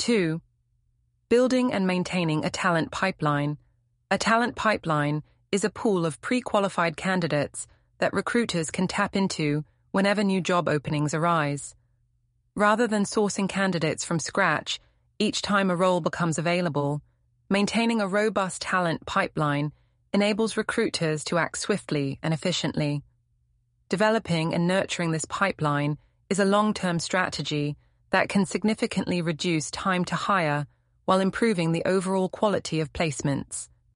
2. Building and maintaining a talent pipeline. A talent pipeline is a pool of pre-qualified candidates that recruiters can tap into whenever new job openings arise. Rather than sourcing candidates from scratch each time a role becomes available, maintaining a robust talent pipeline enables recruiters to act swiftly and efficiently. Developing and nurturing this pipeline is a long-term strategy that can significantly reduce time to hire while improving the overall quality of placements.